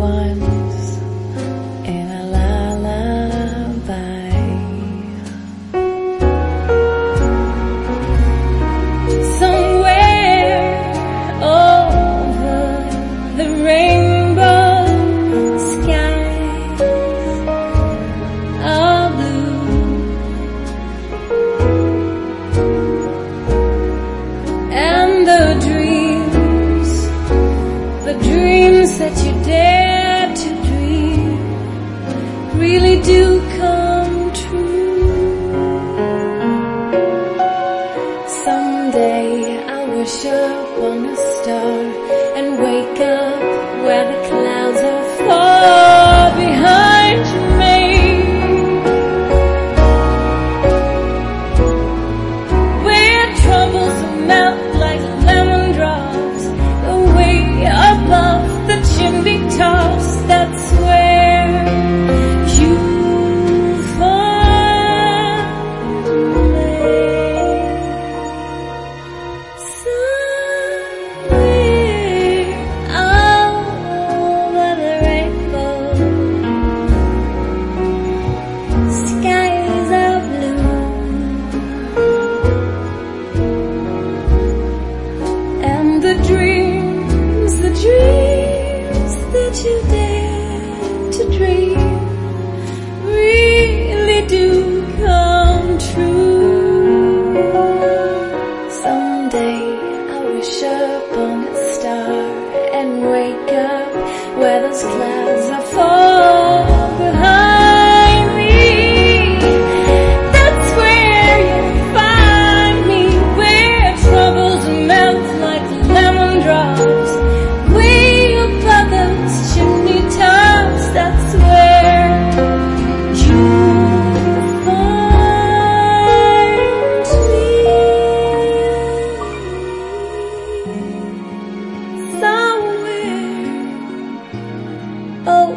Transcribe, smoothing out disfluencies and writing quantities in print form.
once in a lullaby. Somewhere over the rainbow skies are blue, and the dreams that you dare to dream really do come true. Someday I'll wish upon a star and wake up where the clouds are far behind me, where troubles melt like lemon drops away above the chimney tops. That's where you find me. Somewhere over the rainbow, skies are blue, and the dreams that you dare to dream really do come true. Someday I'll wish upon a star and wake up where those clouds are far behind me. That's where you find me, where troubles melt like lemon drops way above those chimney tops. That's where you find me. Somewhere